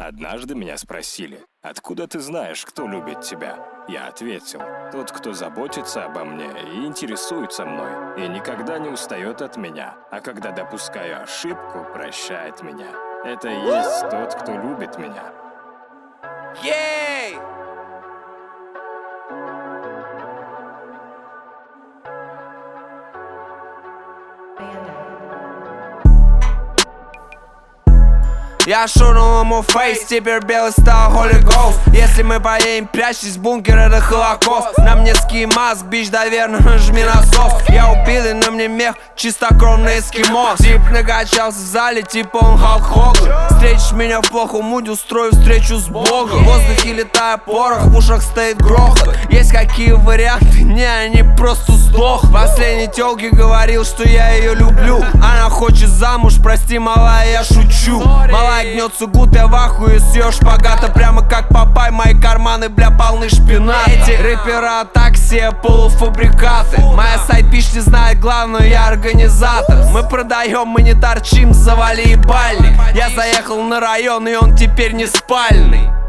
Однажды меня спросили: откуда ты знаешь, кто любит тебя? Я ответил: тот, кто заботится обо мне и интересуется мной, и никогда не устает от меня, а когда допускаю ошибку, прощает меня. Это и есть тот, кто любит меня. Ей! Я шурнул ему фейс, теперь белый стал Holy Ghost. Если мы поедем, прячься, бункер, это Холокост. На мне ски-маск, бич, доверно, жми насос. Я убитый, на мне мех, чистокровный эскимос. Тип накачался в зале, типа он Халк Хоган. Встретишь меня в плохом муде, устрою встречу с Богом. В воздухе летает порох, в ушах стоит грохот. Есть какие варианты? Не, они просто сдох. Последней тёлке говорил, что я ее люблю. Она хочет замуж, прости, малая, я шучу. Малая гнется гуд, я в ахуе с её шпагата. Прямо как Папай, мои карманы, бля, полны шпината. Эти рэпера такси, полуфабрикаты. Моя сайт-пич не знает главную, я организатор. Мы продаем, мы не торчим, завали ебальник. Я заехал на район, и он теперь не спальный.